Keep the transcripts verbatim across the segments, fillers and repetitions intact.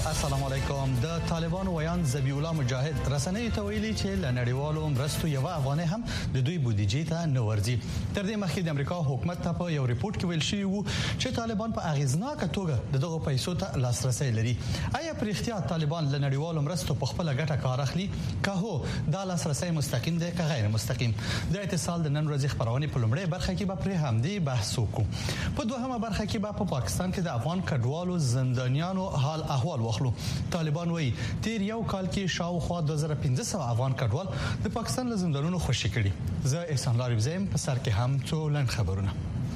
السلام علیکم. د طالبانو ویان ذبیح الله مجاهد رسنۍ ته ویلي چې لنړیوالو مرستو یو افغانۍ هم د دوی بودیجې ته نه ورځي. تر دې مخکې د امریکا حکومت ته په یو ریپورت کې ویل شوی وو چې طالبان په اغیزناکه توګه دغه پیسو ته لاسرسي لري. آیا پر اختیار طالبان لنړیوالو مرستو په خپل ګټه کار اخلي؟ که هو دا لاسرسي مستقیم دی که غیر مستقیم؟ د اتصال د نن ورځې خبرونه په لومړی برخه کې به پر همدې بحث وکړو. په دوهمه برخه کې به په پا پاکستان کې د افغان کډوالو زندانیانو حال احوال واخلو. طالبان وایي تیر یو کال کې شاوخوا دوه زره پنځه سوه افغان کډوال د پاکستان له زندانونو خوشي کړي. زه احسان لاري زم په سر کې هم څو لنډ خبرونه.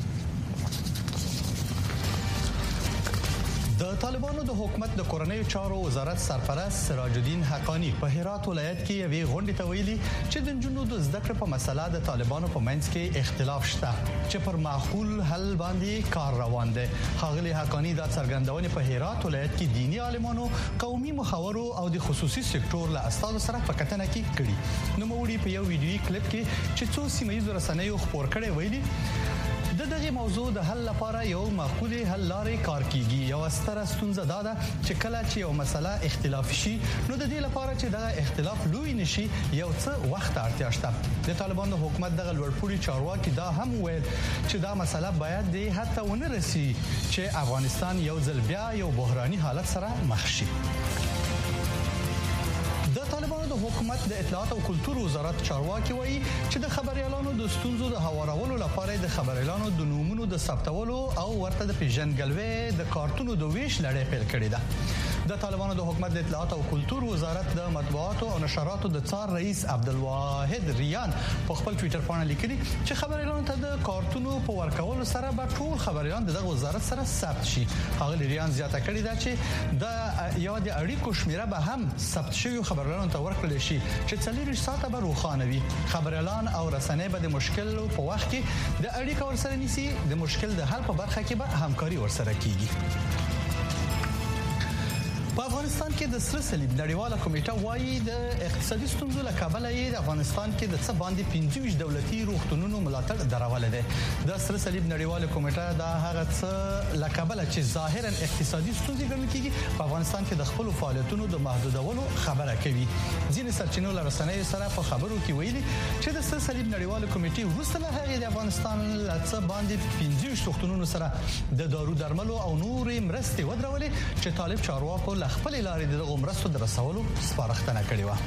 د طالبانو د حکومت د کورنیو چارو وزارت سرپرست سراج الدین حقانی په هرات ولایت کې یوې غونډې ته ویلي چې د جنونو د زده کړې په مسله د طالبانو په منځ کې اختلاف شته چې پر معقول حل باندې کار روان دی. ښاغلي حقانی دا څرګندونه په هرات ولایت کې دینی عالمانو، قومي مخاورو او د خصوصي سکتور له استادو سره په کتنه کې کړي. نو موږ په یو ویډیوي کلیپ کې چې څو سیمه ییزو رسنیو خبر کړي ویلي د دغه موضوع د حل لپاره یو معقول حل لارې کار کیږي. یو ستره ستونزه دا ده چې کله چې یو مسله اختلاف شي نو د دې لپاره چې دغه اختلاف لوی نشي یو څه وخت اړتیا شته. د طالبانو حکومت دغه لوړپوړي چارواکي دا هم ویل چې دا مسله باید د حتی ونه رسي چې افغانستان یو ځل بیا یو بحراني حالت سره مخ شي. د طالبانو د حکومت د اطلاعات او کلتور وزارت چارواکي وایي چې د خبريالانو د ستونزو د هوارولو لپاره د خبريالانو د نومونو د ثبتولو او ورته د پیژنګلوي د کارتونو د ویش لړۍ پیل کړې ده. د طالبانو د حکومت د اطلاعات او کلتور وزارت د مطبوعات او نشراتو د څار رئیس عبدالواحد ریان په خپل ټوئیټر باندې لیکلي چې خبريالانو ته د کارتونو په ورکولو سره به ټول خبريالان د وزارت سره ثبت شي. هغه ریان زیاته کړې ده چې د یو د اړیکو شمیره به هم ثبت شوی خبريالانو ته ورکړل شي چې څلور ساعته به روښانه وي. خبريالان او رسنۍ به د مشکل په وخت کې د اړیکو ورسره نیسي، د مشکل د حل په برخه کې به همکاري ورسره کیږي. په افغانستان کې د سره صلیب نړیواله کمیټه وایي د اقتصادي ستونزو له کبله یې د افغانستان کې د څه باندې پنځه ویشت دولتي روغتونونو ملاتړ درول دي. د سره صلیب نړیواله کمیټه دا هغه څه له کبله چې ظاهرا اقتصادي ستونزې ګڼل کیږي په افغانستان کې د خپل فعالیتونو د محدودولو خبره کوي. ځینې سرچینو له رسنیو سره په خبرو کې ویلي چې د سره صلیب نړیواله کمیټه وروسته له هغې د افغانستان له څه باندې پنځه ویشت روغتونونو سره د دارو درملو او نورې مرستې ودرولې چې طالب چارواکو خپل لارې دغه مرستو د رسولو سپارښتنه کړې و.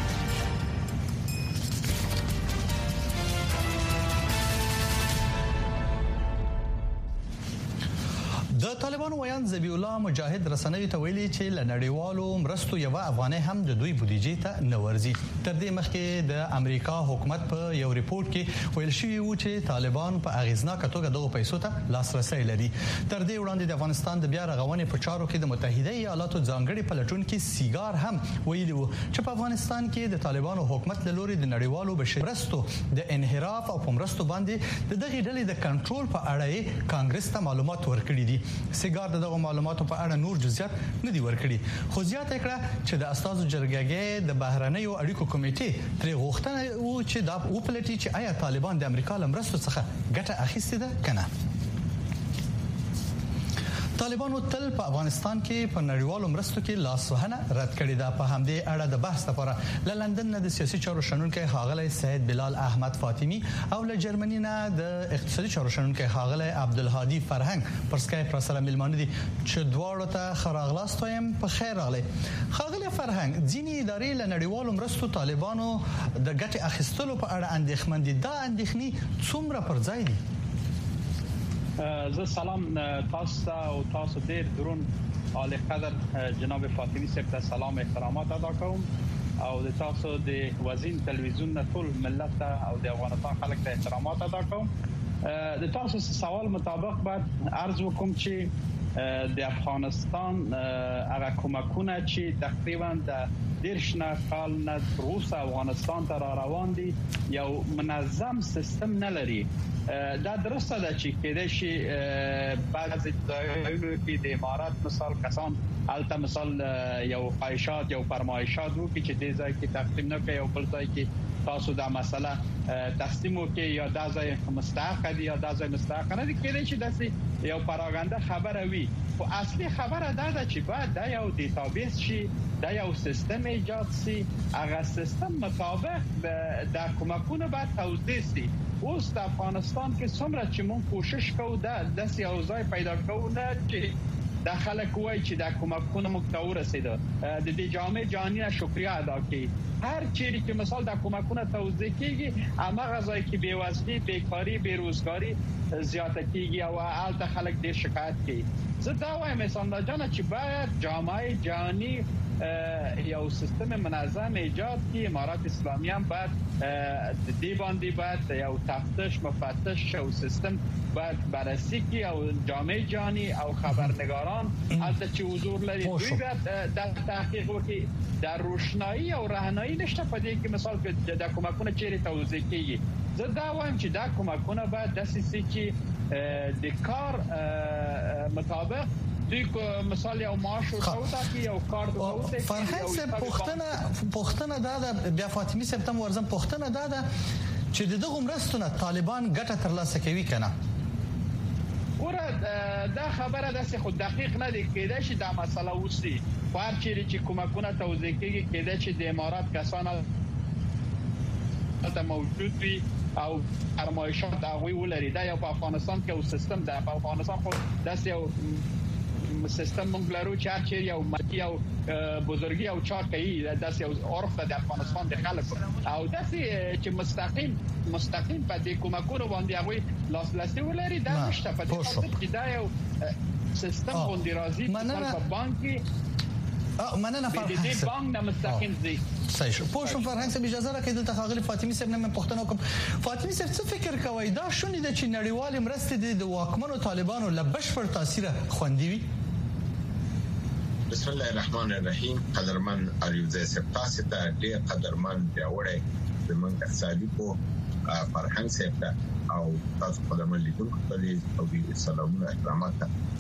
د طالبانو ویان ذبیح الله مجاهد رسنۍ ته ویلي چې لنړیوالو مرستو یو افغانۍ هم د دوی بودیجې ته نه ورځي. تر دې مخکې د امریکا حکومت په یو ریپورت کې ویل شوی و چې طالبان په اغیزناکه توګه دغه پیسو ته لاسرسي لري. تر دې وړاندې د افغانستان د بیا رغونې په چارو کې د متحده ایالاتو ځانګړي پلټونکو سیګار هم ویلي و چې په افغانستان کې د طالبانو حکومت له لوري د نړیوالو بشري مرستو د انحراف او پمرستو باندې د دغه ډلې د کنټرول په اړه کانګرس ته معلومات ورکړي دي. سیګار دغه معلوماتو په اړه نور جزئیات نه دي ورکړي، خو زیاته کړه چې د استادو جرګې د بهرنیو اړیکو کمیټې تر غوښتنه و چې دا وپلټي چې آیا طالبان د امریکا له مرستو څخه ګټه اخیستې ده کنه. طالبانو تل په افغانستان کې په نړیوالو مرستو کې لاسوهنه رد کړې ده. په همدې اړه د بحث لپاره له لندن نه د سیاسي چارو شنونکي ښاغلی سید بلال احمد فاطمی او له جرمني نه د اقتصادي چارو شنونکي ښاغلی عبدالهادي فرهنګ پر سکایپ را سره ملمانه دي چې دواړو ته خراغلاست وایم. په خیر راغلی. ښاغلی فرهنګ، ځینې ادارې له نړیوالو مرستو طالبانو د ګټې اخیستلو په اړه اندېښمن دي. دا اندېښنې څومره پر ځای دي؟ زه سلام تاسو ته او تاسو ډیر درون عالی قدر جناب فاطمی صاحب ته سلام احترامات ادا کوم او د تاسو د وزین تلویزیون ټول ملت ته او د افغانستان خلک ته احترامات ادا کوم. د تاسو سوال مطابق بعد عرض وکم چې د افغانستان هغه کومکونه چې تقریبا د دیرشنه کال نه روس افغانستان ته را روان دي یو منظم سیستم نه لري. دا درسته ده چې کېدای شي بعضی ځایونو کې د امارات مثال کسان البته مثال یو خواهشات یو فرمایشات وکړي چې د ځای کې تقسیم نه کوي او بل ځای کې تاسو دا مسله تسلیمو کې یا دا ځای مستحق دي یا دا ځای مستحق نه دي کېدای چې داسې یو پاراګاندا خبره وي او اصلي خبره دا ده چې باید دا یو ډیټابیس شي دا یو سیستم ایجاد شي هغه سیستم مطابق د کومکونه باید توضیح شي اوس د افغانستان کې څومره چې موږ کوشش کوو دا د سیاوزای پیدا کوو نه چې د خلک وای چې د کومکونه مکتور رسیدو د دې جامع جهانی شکریا ادا کوي هر چیرې چې مثال د کومکونه توضیح کیږي اما غزای کې بیوزلی بیکاری بیروزګاری زیاته کیږي او البته خلک ډیر شکایت کوي زه دا وایم مثلا جان چې باید جامع جهانی یو سیستم منظم ایجاد کی امارات اسلامی هم باید دی باندې باید یو تفتیش مفتش او سیستم باید بررسی کی او جامع جهانی او خبرنگاران البته چې حضور لري دوی باید در تحقیق وکړي در روشنایی او راهنمایی نشته په دې کې مثال د کومکونه چیرې توضیح کیږي زه دا وایم چې دا کومکونه باید د سیسي چې د کار مطابق دوی مثال یو معاش او توتا یو کار دوته فرهنګ سه پښتنه پښتنه دا بیا فاطمی سپتم ورزم پښتنه دا دا چې دغه مرستونه طالبان ګټه ترلاسه کوي کنه ورته دا خبره د څه خو دقیق نه دی کېدای چې دا مسله وسی هر چیرې چې کومکونه توضیح کیږي کېدای چې د امارات کسان ته موجود وي او فرمایشات هغه ولري دا یو په افغانستان کې یو سیستم دی په افغانستان خو داس یو سیستم مونږ لرو چې هر چیرې یو ملي او بزرګي او چا کوي داس یو عرف د افغانستان د خلکو او داس چې مستقیم مستقیم په دې کومکونو باندې هغه لاسرسي ولري دا نشته په دې چې دا یو سیستم باندې راځي په بانکي اه مننه فرهنګ دې بانک د مستقیم دي صحیح شو پوه شو فرهنګ سره اجازه راکړئ د تخاغلی فاطمی صاحب نه پښتنه کوم فاطمی صاحب څه فکر کوي دا شونې د چې نړیوال مرستې د واکمنو طالبانو لبش پر تاثیر خوندې وي بسم الله الرحمن الرحیم قدرمن اریوزه سپتاسه ته ډېر قدرمن پیوړی زمونږ اقتصادي کو فرهنګ صاحب او تاسو قدرمن لیدونکو ته او سلامونه احترامات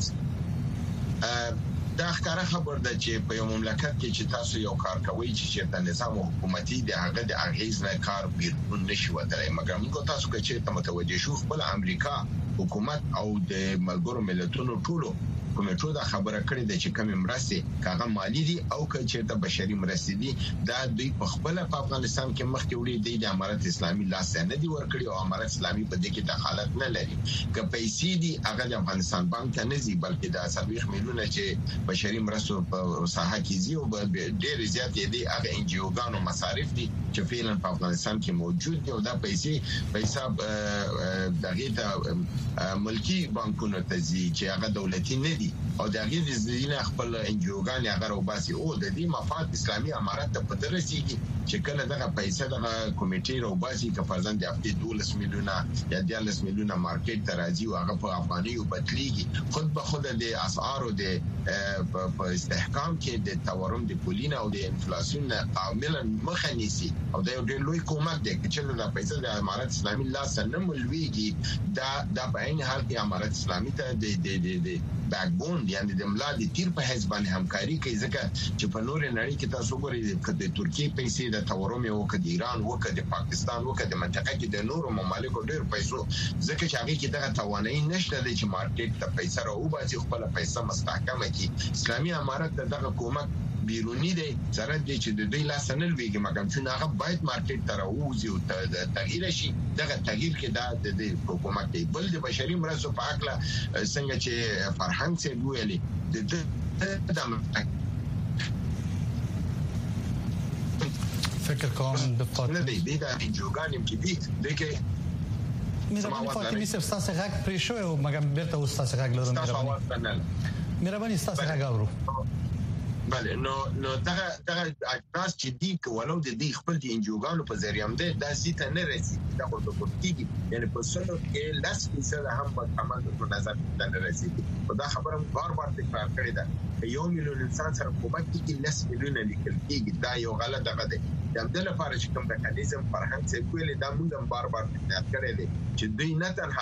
دا ښکاره خبر ده چې په یو مملکت کې چې تاسو یو کار کوي چې د نظام حکومتي د هغه د اغیز نه کار بیرون نشي وتلای مګر موږ تاسو کې چې متوجه شو خپل امریکا حکومت او د ملګرو ملتونو ټولو کومټو دا خبره کړې ده چې کوم مرستې کاغه مالی دي او چې د بشري مرستې دي دا دوی په خپل په افغانستان کې مخکې وړي دي د امارات اسلامي لاس نه دي ورکړي او امارات اسلامي په دې کې دخالت نه لري که پیسې دي هغه د افغانستان بانک ته نه ځي بلکې د سرویخ میلیونه چې بشري مرستو په ساحه کې ځي او ډېر زیات دي هغه ان جی اوګانو مصارف دي چې فعلا په افغانستان کې موجود دي او دا پیسې په حساب دغه ته ملکی بانکونو ته ځي چې هغه دولتي نه دي او دغه د زینه خپل انجوګان هغه روباسي او د دې مفاد اسلامي امارات ته پدرسيږي چې کله دغه پیسې دغه کمیټې روباسي که فرضاً د هفته دولس میلیونه یا دولس میلیونه مارکیټ ته راځي او هغه په افغاني او بدليږي خود به خود د اسعار او د په استحکام کې د تورم د پولینه او د انفلاسیون عاملا مخنیسي او دا یو ډېر لوی کومک دی چې د پیسې د امارات اسلامي لاس نه ملويږي دا د په عین حال کې امارات اسلامي ته د د د بیکبون یعنی د ملا د تیر په حساب باندې همکاري کوي ځکه چې په نور نړۍ کې تاسو ګورئ د ترکیه پیسې د تورم یو د ایران او د پاکستان او د منطقه کې د نورو ممالکو ډېر پیسو ځکه چې هغه کې دغه توانایي نشته چې مارکیټ ته پیسې راوباسي خپل پیسې مستحکمه کړي اسلامي امارات دغه کومک بیرونی دی سره د چې د دوی لاس نه لويږي مګر چې هغه باید مارکیټ ته راوځي او تغییر شي دغه تغییر کې د حکومت دی بل د بشري مرستو په اړه څنګه چې فرهنګ څه ویلي د فکر کوم د فاطمه دی د انجوګانم کې دي دغه مهرباني فاطمه صاحب تاسو غږ پرې شو او مګر بیرته تاسو غږ لرم مهرباني مهرباني تاسو غږ اورو بله نو نو دا دا اجناس چې دی کولو د دې خپل د انجوګانو په ذریعہ هم ده د سیته نه رسي دا ورته کوټیږي یعنی په سلو کې لاس فیصد هم په عمل په نظر نه رسي دا خبره بار بار تکرار کړې ده یو میلیون انسان سره کومک کې لاس میلیون لیکل کېږي دا یو غلط دغه ده د عبدل لپاره چې کوم میکانیزم فرهنګ څخه کولی دا موږ هم بار بار تکرار کړی دي چې دوی نه تنها د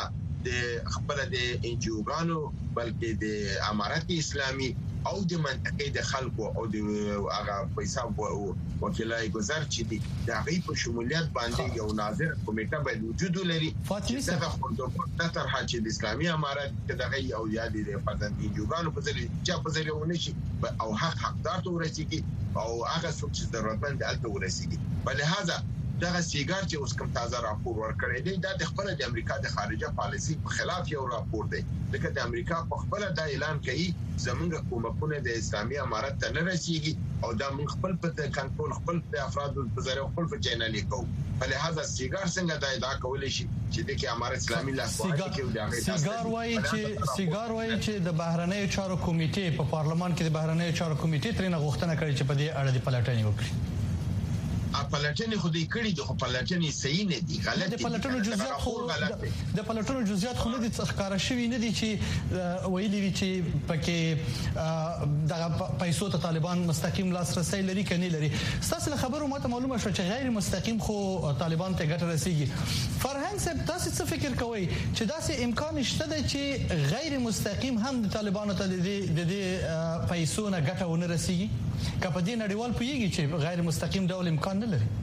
د خپل د انجوګانو بلکې د امارت اسلامي او د منطقې د خلکو او د هغه پیسې وکیلای گذر چې دي د هغه په شمولیت باندې یو ناظر کمیټه باید وجود لري چې دا خپل د تر حاجی د اسلامي امارت دغه او یادي د پردن انجوګانو په ځای چې په ځای ونه شي او حق حقدار ته ورسیږي او هغه څوک چې ضرورتمند دي الته ورسیږي په لهدا دغه سیګار چې اوس کوم تازه راپور ورکړی دی دا د خپل د امریکا د خارجه پالیسي په خلاف یو راپور دی لکه د امریکا په خپل د اعلان کوي زمونږ حکومتونه د اسلامي امارت ته نه رسیږي او دا موږ خپل په کنټرول خپل د افرادو په ذریعہ خپل په چینل کوو په لهدا سیګار څنګه دا ادعا کولای شي چې د امارت اسلامي لاسوهنه کوي دا سیګار وایي چې سیګار وایي چې د بهرنیو چارو کمیټې په پارلمان کې د بهرنیو چارو کمیټې ترې نه غوښتنه کړې چې په دې اړه د پلټنې وکړي پلټنې خو دې کړې د پلټنې صحیح نه دي غلط دي د پلټنو جزئیات خو د پلټنو جزئیات خو نه دي ښکارا شوی نه دي چې ویلي وی چې پکې د پیسو ته طالبان مستقیم لاسرسي لري کني لري تاسو خبرو ماته معلومه شو چې غیر مستقیم خو طالبان ته ګټه رسیږي فرهنګ صاحب تاسو څه فکر کوئ چې داسې امکان شته چې غیر مستقیم هم د طالبانو ته د دې پیسو نه ګټه ونه رسیږي کله دې نړیوال پیږي چې غیر مستقیم ډول امکان نه لري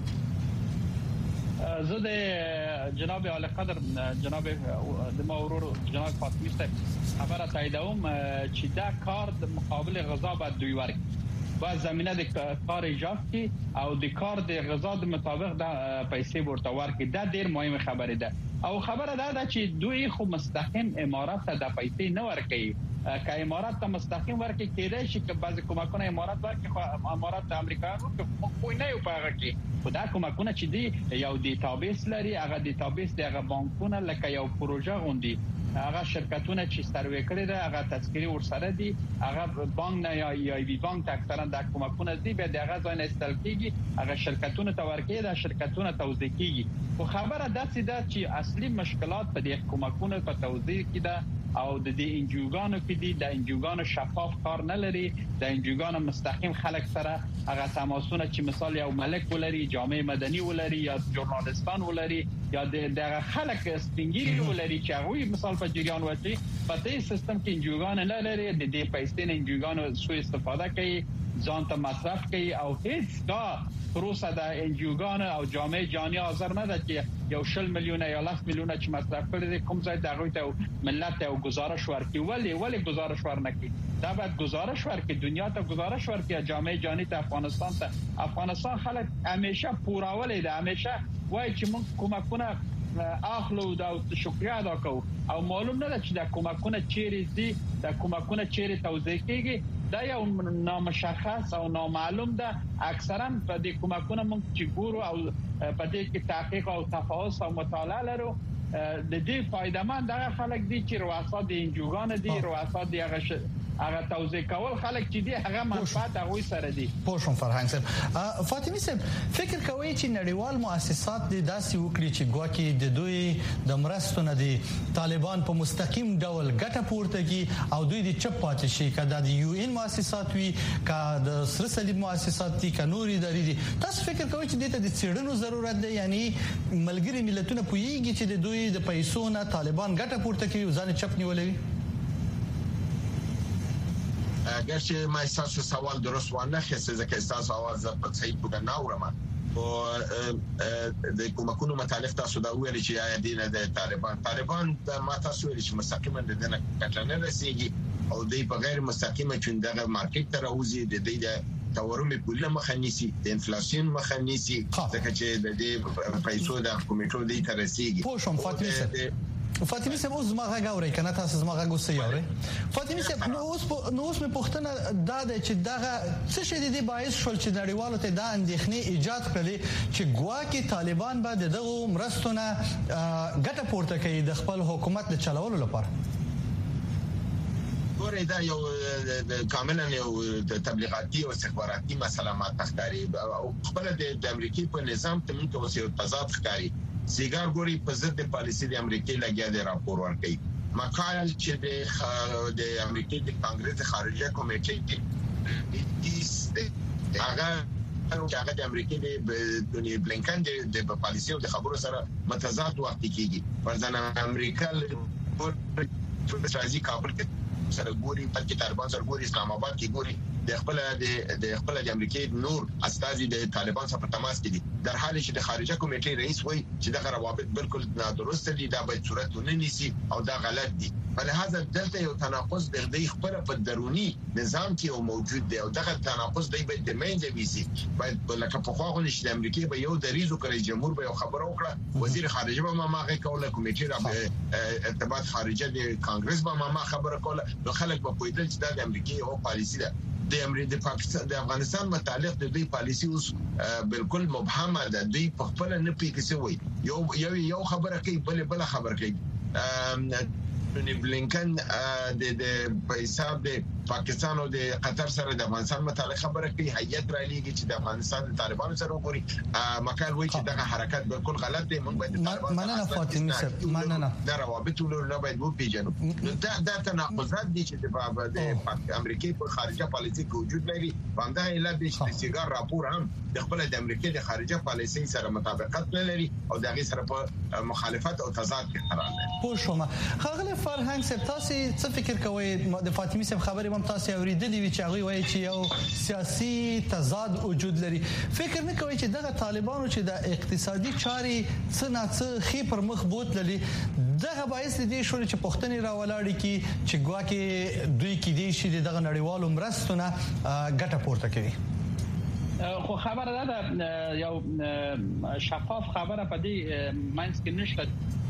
زه د جناب اعلی قدر جناب د مورور جناب فاطمی صاحب خبره تاییدوم چې دا کار د مقابل غذا باید دوی ورکړي با زمينه د کار ایجاد کی او د کار د غذا د مطابق د پیسې ورته ورکړي دا ډیر مهمه خبره ده او خبره ده چې دوی خو مستقیم امارات ته د پیسې نه ورکړي که امارات ته مستقیم ورکړي کېدای شي چې بعضی کومکونه امارات ورکړي خو امارات د امریکا خو نه یو پاغه کې خدا کومکونه چې دی یو ډیټابیس لري هغه ډیټابیس دغه بانکونه لکه یو پروژه غوندي هغه شرکتونه چې سروې کړي ده هغه تذکری ورسره دي هغه بانک نه یا ای بی بانک اکثرا د کومکونه دي به دغه ځای استل کیږي هغه شرکتونه ته ورکړي د شرکتونه توزیع کیږي خو خبره داسې ده چې اصلي مشکلات په دې کومکونه په توزیع کې ده او د دې انجوګانو کې دي د انجوګانو شفاف کار نه لري د انجوګانو مستقیم خلک سره هغه تماسونه چې مثال یو ملک ولري جامعه مدني ولري یا ژورنالیستان ولري یا د خلک سپینګری ولري چې هغه مثال په جریان وځي په دې سیستم کې انجوګان نه لري د دې پیسې نه انجوګانو سوء استفاده کوي ځان ته مصرف کوي او هیڅ دا پروسه د انجوګان او جامعه جهانی حاضر نه ده چې یو شل میلیونه یا لاس میلیونه چې مصرف کړي کوم ځای دغه ته ملت ته گزارش ورکړي ولی ولی گزارش ورنکړي دا باید گزارش ورکړي دنیا ته گزارش ورکړي جامعه جهانی ته افغانستان ته افغانستان خلک همیشه پوراولې ده همیشه وای چې موږ کومکونه اخلو دا شکریا ادا کوو او معلوم نه ده چې دا کومکونه چیرې دي دا کومکونه چیرې توزیع کیږي دا یو نامشخص او نامعلوم ده اکثرا په دې کومکونه موږ چې ګورو او په دې کې تحقیق او تفحص او مطالعه لرو د دې فائدمن دغه خلک دي چې رؤسا د انجوګان دي رؤسا د هغه هغه توزیع کول خلک چې دي هغه منفعت هغه سره دي پوښوم فرهنګ صاحب فاطمی صاحب فکر کوي چې نړیوال مؤسسات د داسې وکړي چې ګواکې د دوی د مرستو نه دي طالبان په مستقیم ډول ګټه پورته کوي او دوی د چپ پاتې شي کله د یو ان مؤسسات وي کله د سره صلیب مؤسسات دي کله نوري دي تاسو فکر کوي چې دته د څېړنو ضرورت دی یعنی ملګری ملتونه پوهیږي چې د دوی د پیسو نه طالبان ګټه پورته کوي ځان چپ نیولوي اگر چې ما تاسو سوال درست وانه خسته ځکه تاسو اواز په صحیح توګه ناورم او د کومکونو متعلق تاسو دا ویل چې یا دینه د طالبان طالبان ما تاسو ویل چې مستقیما د دنه کټنه رسیږي او د په غیر مستقیمه چې دغه مارکیټ ته راوځي د دې د تورم په مخه نیسي د انفلیسیون مخه نیسي ځکه چې د دې پیسو د کمیټو د ته رسیږي پوښوم فاطمی صاحب فاطمی صاحب اوس زما غږ اوري کنه تاسو زما غږ اوس یې اوري فاطمی صاحب نو اوس نو اوس مې پوښتنه دا ده چې دغه څه شي د باعث شول چې نړیوالو ته دا اندېښنې ایجاد کړي چې ګواکې طالبان به دغه مرستونه ګټه پورته کوي د خپل حکومت د چلولو لپاره ګوره دا یو کاملا یو تبلیغاتي او استخباراتي مسله ما تخکاری او خپل د امریکای په نظام ته موږ اوس یو تضاد ښکاری سیګار ګوري په ضد د پالیسي د امریکای لګیا دی راپور ورکړي مقال چې د د امریکای د کانګرس خارجه کمیټې کې هغه هغه د امریکای د دنیا بلینکن د پالیسي او د خبرو سره متضاد وخت کېږي ورځنه امریکا راځي کابل کې سره ګوري بلکې طالبان سره ګوري اسلام آباد کې ګوري د خپل د خپل د امریکای نور استازي د طالبان سره په تماس کې دي در حال چې د خارجه کمیټې رئیس وایي چې دا روابط بالکل نادرست دي دا باید صورت ونیسي او دا غلط دي فلهذا دلته یو تناقض د دې خپل په دروني نظام کې او موجود دی او دا تناقض دی باید د منځ ویسي باید لکه په خواغه نشي د امریکای به یو د ریزو کړی جمهور به خبر وکړه وزیر خارجه به ما ماغه کوله کمیټې را ارتباط خارجه د کانګرس به ما خبره کوله نو خلک په پویدل چې د امریکای او پالیسی ده د امریکا د پاکستان د افغانستان متعلق د دې پالیسی اوس بالکل مبهمه ده دوی په خپل نه پیګسوي یو یو یو خبره کوي بل بل خبره کوي ټونی بلینکن د د په حساب د پاکستان او د قطر سره د افغانستان متعلق خبره کوي هیئت را لېږي چې د افغانستان د طالبانو سره وګوري مکال وایي چې دغه حرکت بالکل غلط دی موږ باید طالبان مننه فاطمه صاحب مننه دا روابط ولر نه باید وو پیژنو دا د تناقضات دي چې د امریکای په خارجه پالیسي کې وجود لري باندې اله د سیګار راپور هم د خپل د امریکای د خارجه پالیسي سره مطابقت نه لري او دغه سره په مخالفت او تضاد کې قرار لري پوه شوم خغله فرهنګ صاحب تاسو څه فکر کوئ د فاطمه صاحب خبره هم تاسو اوریدلې وی چې هغه وایي چې یو سیاسي تضاد وجود لري فکر نه کوي چې دغه طالبانو چې د اقتصادي چاري څه نه څه خې پر مخ بوتللي دغه باعث دي چې پښتني راولاړي کی چې ګواکې دوی کې دي چې دغه نړیوالو مرستونه ګټه پورته کوي خو خبره ده یو شفاف خبره په دې ماینس کې نشته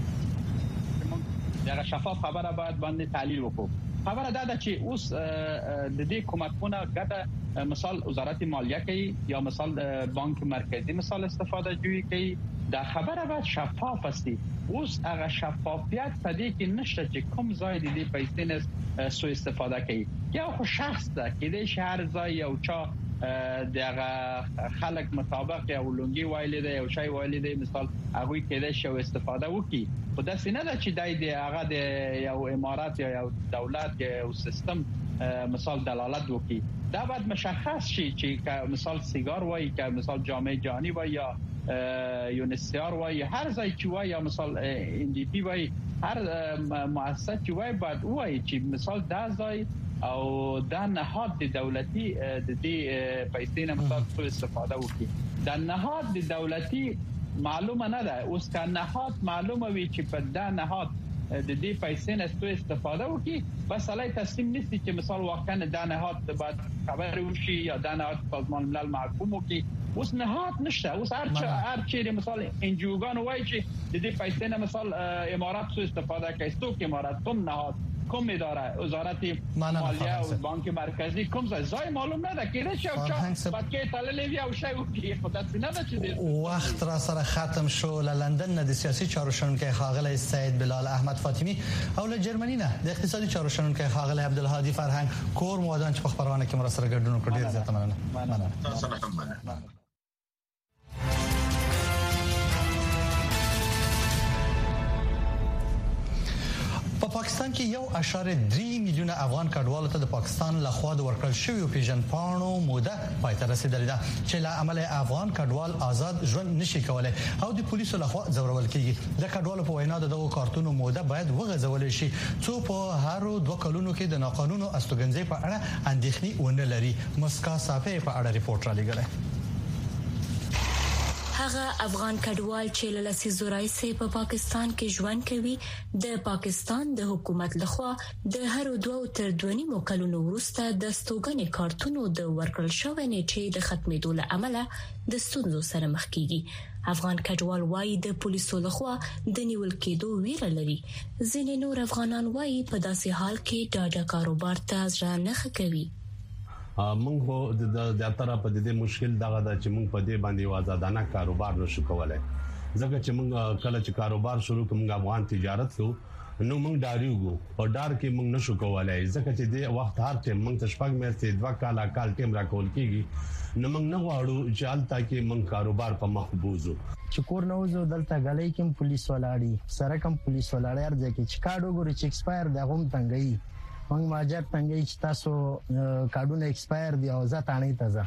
دا شفاف خبره باید باندې تحلیل وکړو خبره ده چې اوس د دې کومکونه ګټه مثال وزارت مالیه کوي یا مثال بانک مرکزی مثال استفاده جوړی کوي دا خبره باید شفاف وي اوس هغه شفافیت په دې کې نشته چې کوم ځای دې پیسې نه سو استفاده کوي یا خو شخص ده کې د شهر ځای یو چا دغه خلک مطابق یو لونګي وایلی دی او شای وایلی دی مثال هغه کې د شو استفاده وکي خو دا څنګه ده چې دای دی هغه د یو امارات یا یو دولت یا یو سیستم مثال دلالت وکي دا باید مشخص شي چې مثال سیگار وای که مثال جامعه جهانی وای یا یونسیار وای هر ځای چې وای یا مثال ان دی پی وای هر مؤسسه چې وای باید وای چې مثال دا ځای او دا نهاد د دولتي د دې پیسې نه مثال استفاده وکړي دا نهاد د دولتي معلومه نه ده اوس که نهاد معلومه وي چې په دا نهاد د دې پیسې نه استفاده وکړي بس علی تسلیم نشي چې مثال واقعا دا نهاد بعد خبر وشي یا دا نهاد سازمان ملل محکوم وکړي اوس نهاد نشته اوس هر هر چیرې مثال انجوګان وایي چې د دې پیسې نه مثال امارات څخه استفاده کوي څوک امارات کوم نهاد کوم اداره وزارت مالیه او بانک مرکزی کوم ځای معلوم نه ده کېده چې او چا پاتې تللې وی او شی وکړي خو دا څنګه ده چې وخت را سره ختم شو له لندن نه د سیاسي چارو شنونکي خاغله سید بلال احمد فاطمی او له جرمني نه د اقتصادي چارو شنونکي خاغله عبدالهادي فرهنګ کور موادان چې په خبرونه کې مرسته ګډون کړی ډیر زیات مننه مننه تاسو نه هم مننه په پاکستان کې یو اشاره درې میلیونه افغان کډوالو ته د پاکستان لخوا د ورکړل شوی پیژنپاڼو موده پای ته رسیدلې ده چې له عمل افغان کډوال آزاد ژوند نشي کولای او د پولیسو لخوا ځورول کیږي د کډوالو په وینا دغه کارتونو موده باید وغځول شي څو په هر دوه کلونو کې د ناقانونو استوګنځي په اړه اندېښنې ونه لري مسکا صافي په اړه ریپورت را لګلې هغه افغان کډوال چې له لسیزو راځي په پاکستان کې ژوند کوي د پاکستان د حکومت لخوا د هر دوه تر دوه نیمو کلونو وروسته د ستوګنې کارتونو د ورکړل شوی نیټې د ختمېدو له امله د ستونزو سره مخ کیږي افغان کډوال وايي د پولیسو لخوا د نیول کېدو ویره لري ځینې نور افغانان وايي په داسې حال کې ډاډه کاروبار ته ځان نه کوي موږ هو د اتره په دې مشکل دغه د چې موږ په دې باندې آزادانه کاروبار نشو کولای ځکه چې موږ کله چې کاروبار شروع کوم افغان تجارت کوو نو موږ ډاریو او ډار کې موږ نشو کولای ځکه چې د وخت هر ټیم موږ تشپګ مې دوه کاله کال ټیم راکول کیږي نو موږ نه غواړو چې حالت کې موږ کاروبار په محبوزو چې کور نه وځو دلته غلې کوم پولیس ولاړی سره کوم پولیس ولاړی ارځي کې چې کارډ وګوري چې ایکسپایر دی هم تنګي موږ ماجر تنګي چې تاسو کارډونه ایکسپایر دی او ځا تانه تازه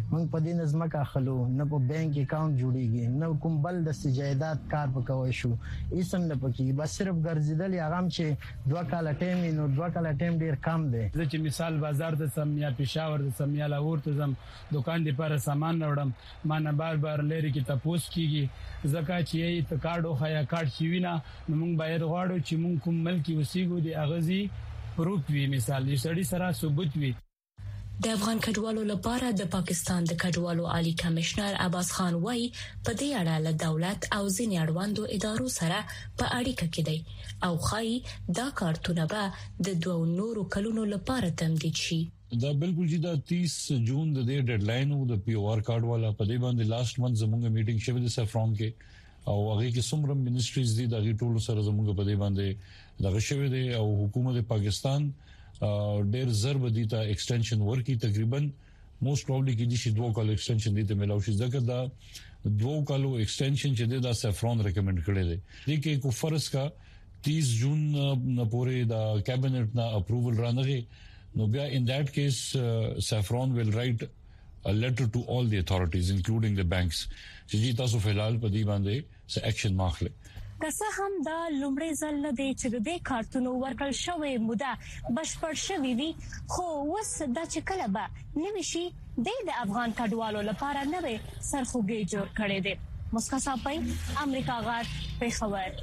موږ په دې نظم کا خلو نه په بانک اکاونټ جوړیږي نه کوم بل د سجادات کار وکوي شو اسم نه پکې بس صرف ګرځیدل یا غم چې دوه کاله ټیم نو دوه کاله ټیم ډیر کم دی. زه چې مثال بازار د سم یا پېښور د سم یا لاهور ته زم دکان دی پر سامان راوړم ما نه بار بار لري کې تاسو کیږي زکه چې ته کارډ او خیا کارډ شي وینا نو موږ باید غواړو چې موږ کوم ملکی وسیګو دی اغزي پروف وی مثال دې سړی سره ثبوت وي. د افغان کډوالو لپاره د پاکستان د کډوالو عالی کمشنر عباس خان وایي په دې اړه له دولت او ځینې اړوندو ادارو سره په اړیکه کې دی او خای دا کارتونه به د دوه نورو کلونو لپاره تمدید شي. دا بالکل چې دا تیس جون د دې ډیډلاین او د پی او آر کارت والا په دې باندې لاست منث زموږه میټینګ شوه د سفرون کې او هغه کې څومره منسټریز دي د ټولو سره زموږ په دې باندې دغه شوه دي او حکومت پاکستان ډېر ضرب دي ته ایکسټنشن ورکی تقریبا موست پروببلی کې دي چې دوه کال ایکسټنشن دي ته ملاوي شي ځکه دا دوه کالو ایکسټنشن چې دا سفرون ریکمند کړی دی د کې کو فرض کا تیس جون نه پورې دا کابینټ نه اپروول رانغي نو بیا in that case uh, Saffron will write a letter to all the authorities including the banks چې تاسو فلال په دې باندې څه اکشن ماخله. که څه هم دا لومړی ځل نه دی چې د کارتونو ورکړل شوی موده بشپړ شوی وي خو وس دا چې کله به نوي شي د افغان کډوالو لپاره نوې سرخوږی جوړ کړي دي. مسکا صاحب امریکا غار پېښور.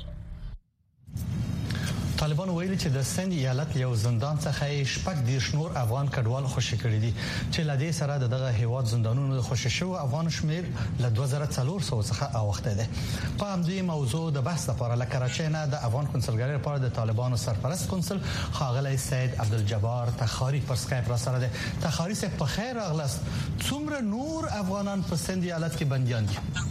طالبان ویلي چې د سند ایالت یو زندان څخه شپږ د شنور افغان کډوال خوشی کړي دي چې لدې سره دغه هیواد زندانونو خوشی شو افغان شمیر له دوه زره څلور سوه څخه اوخته ده. په همدې موضوع د بحث لپاره له کراچۍ نه د افغان کنسولګری لپاره د طالبانو سرپرست کنسول خاغلی سید عبدالجبار تخاری پر سکایپ را سره ده. تخاری سه په خیر اغلست څومره نور افغانان په سند ایالت کې بنديان دي؟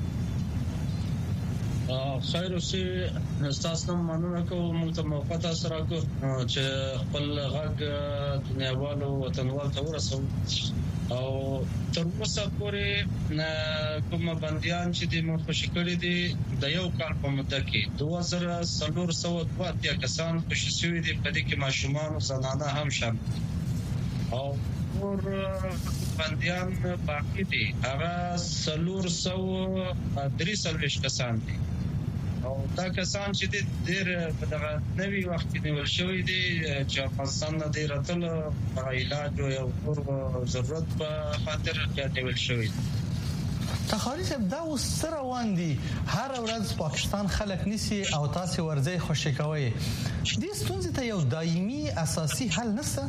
خیر اوسې تاسو نن مننه کوم موږ ته موقته سره کو چې خپل غږ دنیاوالو وطنوال ته ورسو او تر اوسه پورې کوم بنديان چې د مو خوشی کړی دي د یو کال په مدته کې دوه زره څلور سوه دوه اتیا کسان خوشی شوي دي په دې کې ماشومان او زنانه هم شامل او ور بنديان باقي دي هغه څلور سوه درې سلويش کسان دي او دا کسان چې ډېر په دغه نوي وخت کې نیول شوی دي چې افغانستان نه ډېر تل په علاج او یو ضرورت په خاطر نیول شوی دي. تخاری صاحب دا وسره واندي هر ورځ پاکستان خلک نسی او تاسو ورځي خوشی کوي دې ستونزې ته یو دایمي اساسي حل نشته؟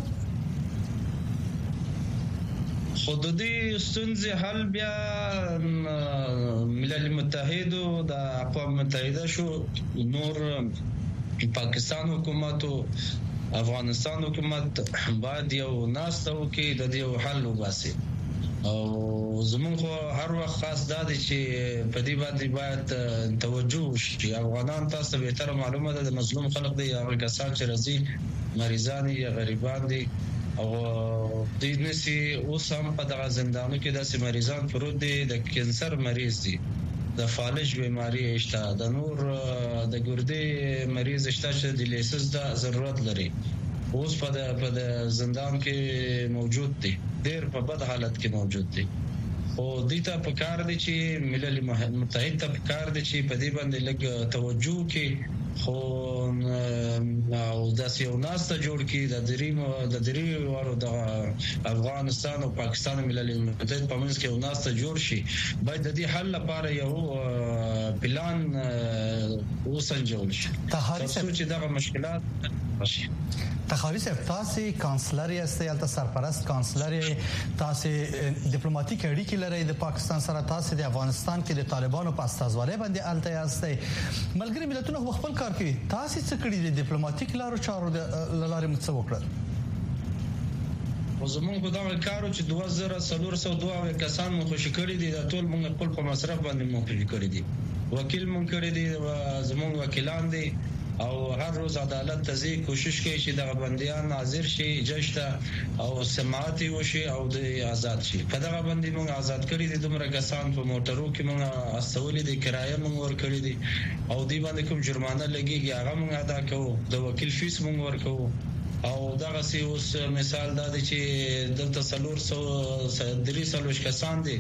خود دې ستونزې حل بیا ملل متحد او د اقوام متحده شو نور پاکستان حکومت او افغانستان حکومت باید یو ناستو کې د دې حل وباسي او زموږ خو هر وخت خاص دا دي چې په دې باندې باید توجه شي. افغانان تاسو به تر معلومه ده د مظلوم خلک دی هغه کسان چې راځي مریضان یا غریبان دي او د نسی اوس هم په دغه زندانو کې د مریضان پروت دي د کینسر مریض دي د فالج بیماری شته د نور د ګردې مریض شته چې د لیسز د ضرورت لري اوس په د په د زندان کې موجود دي ډېر په بد حالت کې موجود دي او د ته په کار دي چې ملل متحد ته په کار دي چې په دې باندې لږ توجه کې خو او د سیاست جوړ کی د دریم د دریم ورو د افغانستان او پاکستان ملل متحد په منځ کې یو ناست جوړ شي باید د دې حل لپاره یو پلان وسنجول شي تاسو چې دغه مشکلات راشي. تخاری صاحب تاسو کانسلري استي الته سرپرست کانسلري تاسو ډیپلوماټیک اړیکې لري د پاکستان سره تاسو د افغانستان کې د طالبانو په استازوالۍ باندې الته استي ملګری ملتونو خپل کار کوي تاسو څه کړی د ډیپلوماټیک لارو چارو د لارې مڅ وکړل او زموږ په دغه کارو چې دوه زره څلور سوه دوه کسان مو خوشی کړی دي د ټول موږ خپل په مصرف باندې مو خوشی کړی دي وکیل مونږ کړی دي زموږ وکیلان دي او هر روز عدالت ته ځي کوشش کوي چې د بنديان حاضر شي جشته او سماعت وشي او د آزاد شي په دغه باندې موږ آزاد کړی دي دومره کسان په موټرو کې موږ استولې دي کرایه موږ ور کړی دي او دی باندې کوم جرمانه لګيږي هغه موږ ادا کوو د وکیل فیس موږ ور کوو او دغه سی اوس مثال دا دی چې دلته سلور سو درې سلوش کسان دي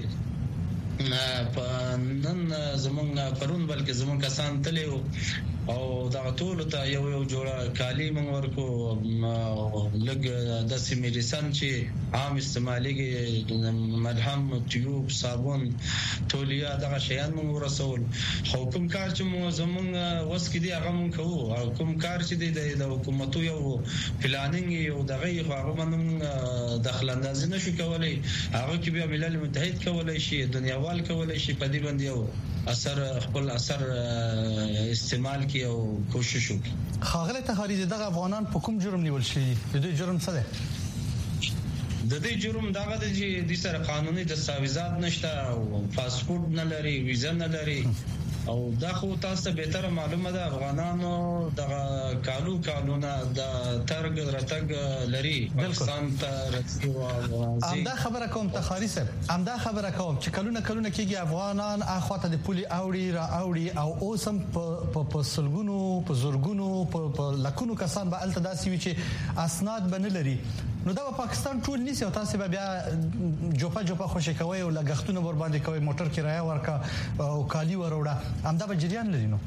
په نن زمونږ پرون بلکې زمونږ کسان تلو او دا ټول ته یو یو جوړه کالی مونږ ورکو لګ د سیمیډیسن چې عام استعمالي ملهم تیوب صابون تولیا دغه شیان مونږ ورسول خو کوم کار چې مو زمونږ وس کې دی هغه مونږ کوو او کوم کار چې دی د حکومت یو پلانینګ یو دغه هغه مونږ دخل اندازي نشو کولای هغه کې بیا ملل متحد کولای شي دنیاوال کولای شي په دې باندې یو اثر خپل اثر استعمال کی او کوشش وکړي. خاغله تخاریز دغه افغانان په کوم جرم نیول شي؟ د دې جرم څه دی؟ د دې جرم دغه د چې د سره قانوني دستاویزات نشته او پاسپورت نه لري ویزا نه لري او دا خو تاسو ته به تر معلومه ده افغانانو دغه کالو کالونه د ترګ راتګ لري پاکستان ته رسي او امدا خبره کوم تخاریز امدا خبره کوم چې کلونه کلونه کېږي افغانان اخواته د پولي اوړي را اوړي او اوسم په په سلګونو په زورګونو په لکونو کسان به الته داسي وي چې اسناد بنه لري نو دا پاکستان ټول نیسي او تاسو به بیا جوپا جوپا خوشی کوي او لګښتونه ور باندې کوي موټر کرایه ورکا او کالی وروړه امدا به جریان لري نو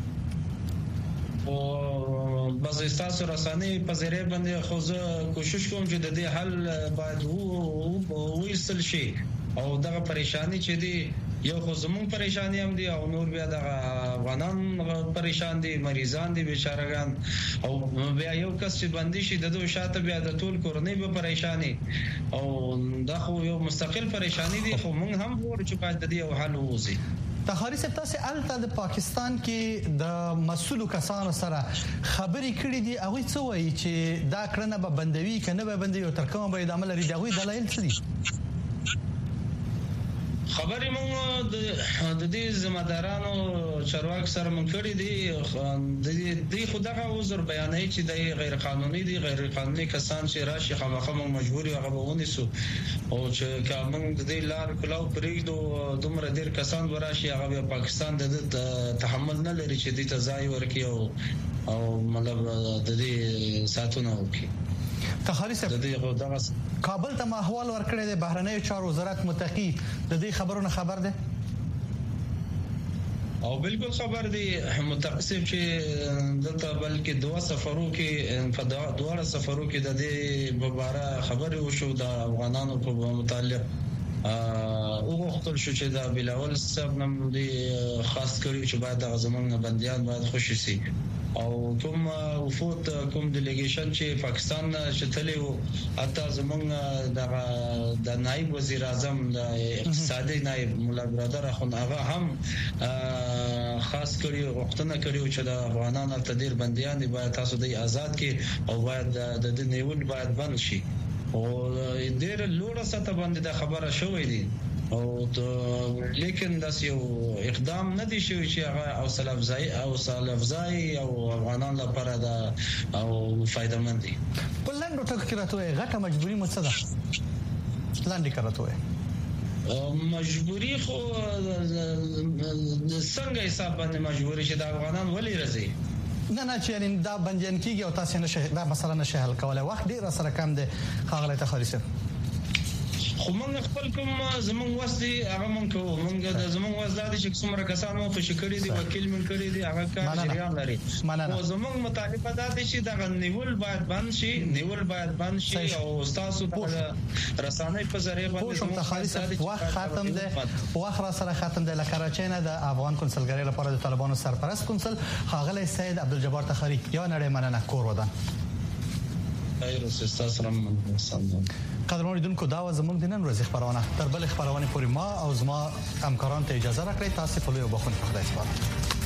او بس تاسو رسانه په ذریعہ باندې خو زه کوشش کوم چې د دې حل باید وو وېسل شي او دغه پریشانی چې دی یو خو زمون پریشانی هم دي او نور بیا د افغانان پریشان دي مریضان دي بیچارهګان او بیا یو کس چې باندې شي د دوه شاته بیا د ټول کورنۍ به پریشانی او دا خو یو مستقل پریشانی دي خو موږ هم ور چې باید د دې یو حل ووزي. تخاری سپ تاسو الته د پاکستان کې د مسؤلو کسانو سره خبرې کړې دي او څه وایي چې دا کړنه به بندوي کنه به بندوي او تر کومه به ادامه لري دا غوي دلایل څه دي؟ خبرې مونږ د دې ځمدارانو چارواک سره مونږ کړی دي د دې خدغه عذر بیانوي چې د غیر قانوني دي غیر قانوني کسان چې راشي خامخا مونږ مجبور یو هغه ونیسو او چې کوم د دې لار کلاو پرېږدو دومره ډیر کسان وراشي هغه پاکستان د تحمل نه لري چې دې ته ځای ورکړي او او مطلب د دې ساتونه وکړي. تخاری صاحب کابل ته احوال ورکړی د بهرنیو چارو وزارت متقی د دې خبرونو خبر ده او بالکل خبر دی متقسم چې دلته بلکې دوه سفرو کې په دوه سفرو کې د دې مبارک خبرې وشو د افغانانو په متعلق او وختل شو چې دا بلاول صاحب نم دی خاص کړی چې باید د زمونږ بنديان باید خوشي سي او کوم وفود کوم ډیلیګیشن چې پاکستان شتلی وو اته زمونږ د د نائب وزیر اعظم د اقتصادي نائب مولا برادر اخون هغه هم خاص کړی وختونه کړیو چې د افغانانو تدیر بنديان دی باید تاسو د آزاد کې او باید د د نیول باید بند شي او ډیر لوړه سطح باندې د خبره شوې دي او لیکن داس یو اقدام نه دي شوی چې هغه او سلافزای او سلافزای او افغانان لپاره دا او فائدہ مند دي. په لاندو ټکو کې راته غټه مجبوری مڅه ده لاندې کراته مجبوری خو څنګه حساب باندې مجبوری چې د افغانان ولی راځي نه نه چې یعنی دا بنديان کیږي او تاسو نه دا مثلا نشه حل کولای وخت ډیر سره کم دي خاغله تخریص خو موږ خپل کوم زمون وسدي هغه مونږ کوو موږ د زمون وسدادي چې څومره کسان مو خوشی کړی دي وکیل من کړی دي هغه کار جریان لري او زمون مطالبه ده چې دا نیول باید بند شي نیول باید بند شي او تاسو د رسانې په ذریعہ باندې زمون تخریص وخت ختم ده وخت را سره ختم ده لکراچۍ نه د افغان کنسلګری لپاره د طالبانو سرپرست کنسل خاغله سید عبدالجبار تخری یا نړۍ مننه کور ودان خیر استاسرم سلام قدرمن لیدونکو دا و زموږ د نن ورځې خبرونه تر بل خبرونه پورې ما او زما همکاران ته اجازه راکړئ تاسو په لوی وبخښنه خدای سپارم.